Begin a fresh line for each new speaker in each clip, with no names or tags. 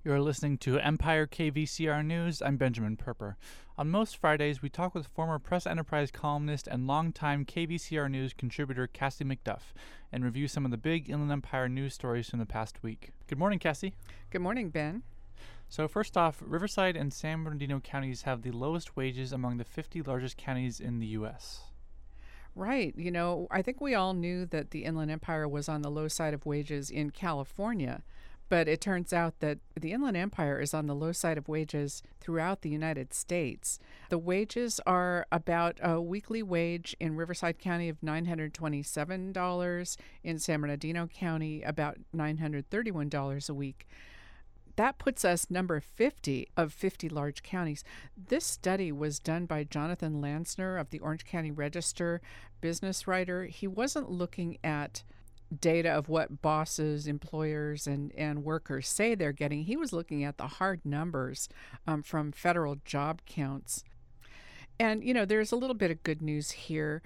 You're listening to Empire KVCR News. I'm Benjamin Perper. On most Fridays, we talk with former Press Enterprise columnist and longtime KVCR News contributor Cassie McDuff and review some of the big Inland Empire news stories from the past week. Good morning, Cassie.
Good morning, Ben.
So first off, Riverside and San Bernardino counties have the lowest wages among the 50 largest counties in the U.S.
Right. You know, I think we all knew that the Inland Empire was on the low side of wages in California, but it turns out that the Inland Empire is on the low side of wages throughout the United States. The wages are about a weekly wage in Riverside County of $927, in San Bernardino County about $931 a week. That puts us number 50 of 50 large counties. This study was done by Jonathan Lansner of the Orange County Register, business writer. He wasn't looking at data of what bosses, employers, and workers say they're getting. He was looking at the hard numbers from federal job counts. And, you know, there's a little bit of good news here.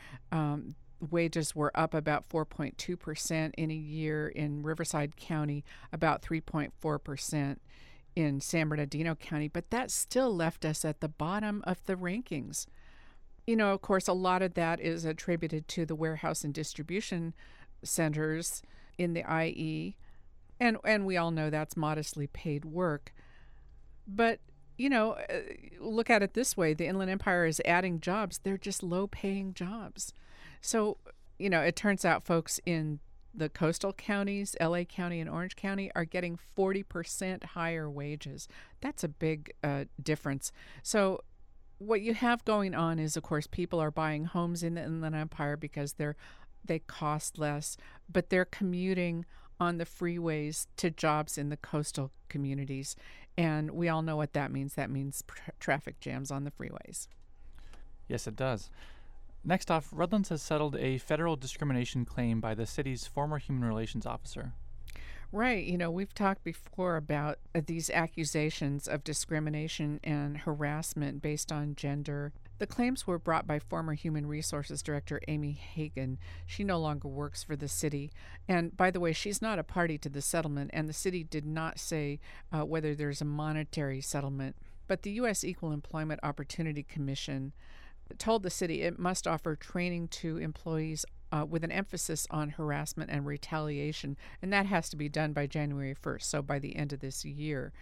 Wages were up about 4.2% in a year in Riverside County, about 3.4% in San Bernardino County, but that still left us at the bottom of the rankings. You know, of course, a lot of that is attributed to the warehouse and distribution centers in the IE, and we all know that's modestly paid work. But you know, look at it this way. The Inland Empire is adding jobs. They're just low-paying jobs. So, you know, it turns out folks in the coastal counties, LA County and Orange County, are getting 40% higher wages. That's a big difference. So what you have going on is, of course, people are buying homes in the Inland Empire because they cost less, but they're commuting on the freeways to jobs in the coastal communities. And we all know what that means. That means traffic jams on the freeways.
Yes, it does. Next off, Redlands has settled a federal discrimination claim by the city's former human relations officer.
Right. You know, we've talked before about these accusations of discrimination and harassment based on gender. The claims were brought by former Human Resources Director Amy Hagan. She no longer works for the city. And by the way, she's not a party to the settlement, and the city did not say whether there's a monetary settlement. But the U.S. Equal Employment Opportunity Commission told the city it must offer training to employees with an emphasis on harassment and retaliation, and that has to be done by January 1st, so by the end of this year.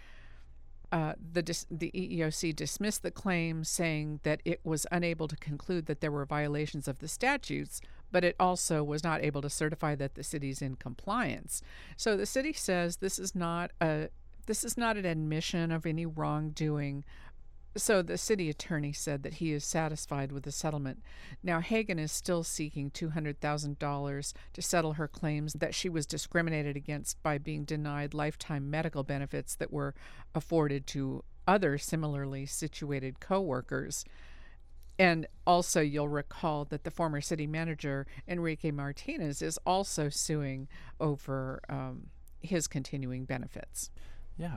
The EEOC dismissed the claim, saying that it was unable to conclude that there were violations of the statutes, but it also was not able to certify that the city's in compliance. So the city says this is not an admission of any wrongdoing. So the city attorney said that he is satisfied with the settlement. Now, Hagan is still seeking $200,000 to settle her claims that she was discriminated against by being denied lifetime medical benefits that were afforded to other similarly situated coworkers. And also, you'll recall that the former city manager, Enrique Martinez, is also suing over his continuing benefits.
Yeah.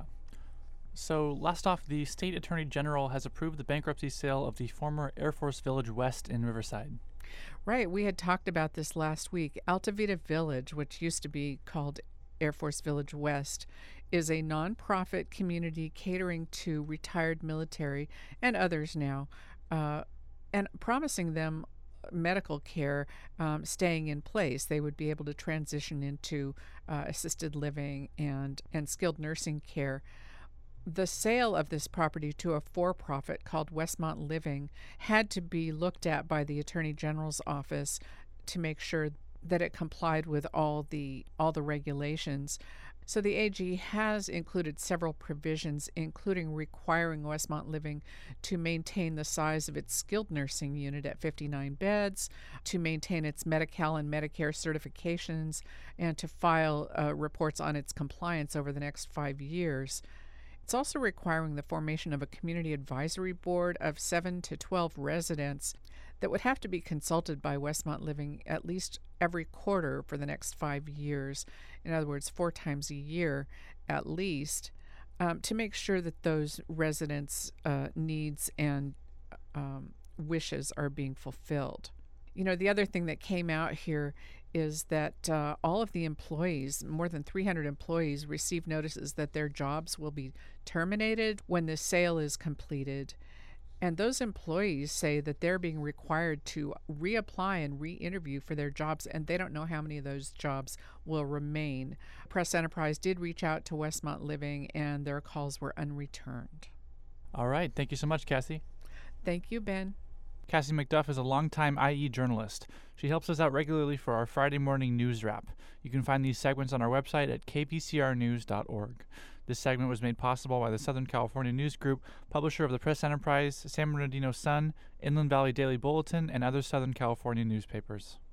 So last off, the state attorney general has approved the bankruptcy sale of the former Air Force Village West in Riverside.
Right. We had talked about this last week. Altavita Village, which used to be called Air Force Village West, is a nonprofit community catering to retired military and others now, and promising them medical care staying in place. They would be able to transition into assisted living and skilled nursing care. The sale of this property to a for-profit called Westmont Living had to be looked at by the Attorney General's office to make sure that it complied with all the regulations. So the AG has included several provisions, including requiring Westmont Living to maintain the size of its skilled nursing unit at 59 beds, to maintain its Medi-Cal and Medicare certifications, and to file reports on its compliance over the next 5 years. It's also requiring the formation of a community advisory board of 7 to 12 residents that would have to be consulted by Westmont Living at least every quarter for the next 5 years. In other words, 4 times a year at least, to make sure that those residents' needs and wishes are being fulfilled. You know, the other thing that came out here is that all of the employees, more than 300 employees, received notices that their jobs will be terminated when the sale is completed. And those employees say that they're being required to reapply and re-interview for their jobs, and they don't know how many of those jobs will remain. Press Enterprise did reach out to Westmont Living, and their calls were unreturned.
All right. Thank you so much, Cassie.
Thank you, Ben.
Cassie McDuff is a longtime IE journalist. She helps us out regularly for our Friday morning news wrap. You can find these segments on our website at kpcrnews.org. This segment was made possible by the Southern California News Group, publisher of the Press Enterprise, San Bernardino Sun, Inland Valley Daily Bulletin, and other Southern California newspapers.